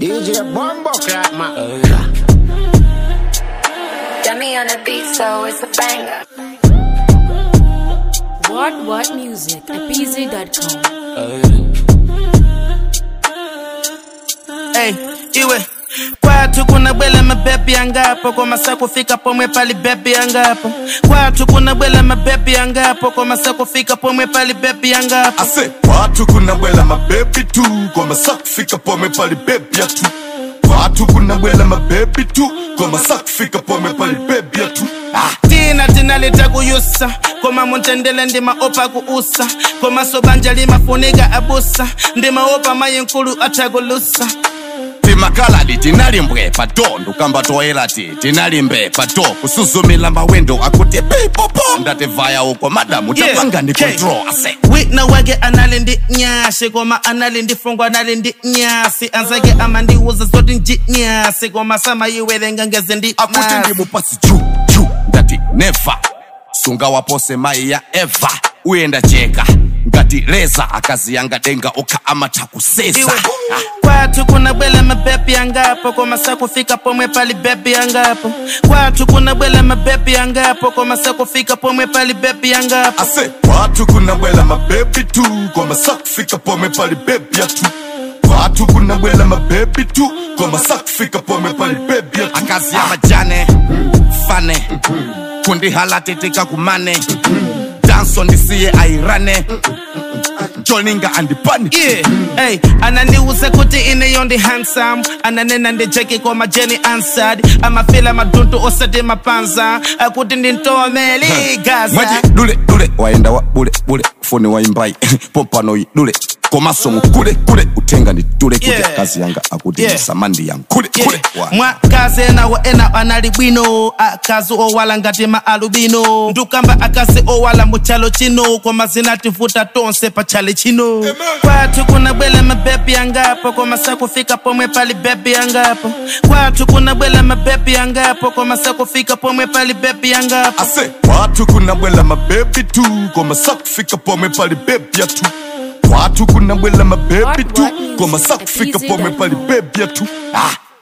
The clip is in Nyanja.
DJ Bombo Clap, man. Dummy on the beat, so it's a banger. What music at PZ.com. Hey, iwe kwatu kuna bwela mabebi angapo kwa masaa kufika pomwe pali bebi angapo. Kwatu kuna bwela mabebi angapo kwa masaa kufika pomwe pali bebi angapo. Ase kwatu kuna bwela mabebi tu kwa masaa kufika pomwe pali bebi ya tu. Kwatu kuna bwela mabebi tu kwa masaa kufika pomwe pali bebi ya tu. Tina leta kuyusa koma muntendele ndi maopa kuusa koma sobanja lima funiga abusa ndi maopa mayinkulu atagulusa. Timakaladi tinalimbwe pato ndukamba toelati tinalimbe pato kusuzumila mawendo akuti pipopo ndate vaya uko madamu tapanga ndi control ase witna wage analindi nyashe koma analindi fungo analindi nyasi anzage amandi uza zoti nji nyasi koma sama yiwelenga ngeze ndi akuti ndi mupasi ju ndati never sunga wapose mai ya eva uenda cheka ngati leza akazi yanga denga oka amata kusesa. Kwatu kuna bwela mabebi angapo kwa masaa kufika pomwe pali bebi angapo. Kwatu kuna bwela mabebi angapo kwa masaa kufika pomwe pali bebi angapo. Ase kwatu kuna bwela mabebi tu kwa masaa kufika pomwe pali bebi ya tu. Kwatu kuna bwela mabebi tu kwa masaa kufika pomwe pali bebi ya tu. Akazi ya majane fane kundi halatetika kumane danso ndisiye airane joninga andipani. Yeah, hey, ananiuza kuti ine yondi handsome. Ananena ndi jeki kwa majeni answered. Amafila maduntu osati mapanza akuti ndintoa meli gaza. Maji dule waenda wa bule fone wa imbai pompano dule komaso mukule utenga ni dule kuti kazi yanga akuti samandi yang kule mwa kaze na wa ena analibwino akazu o wala ngati ma alubino ndukamba akase o wala muchalo chino kwa mazina tifuta tonse pa chale chino. Kwatu kuna bwela mabebi angapo kwa masaa kufika pomwe pali bebi angapo. Kwatu kuna bwela mabebi angapo kwa masaa kufika pomwe pali bebi angapo. Ase kwatu kuna bwela mabebi tu kwa masaa kufika pomwe pali bebi ya tu. Kwatu kuna bwela mabebi tu kwa masaa kufika pomwe pali bebi ya tu.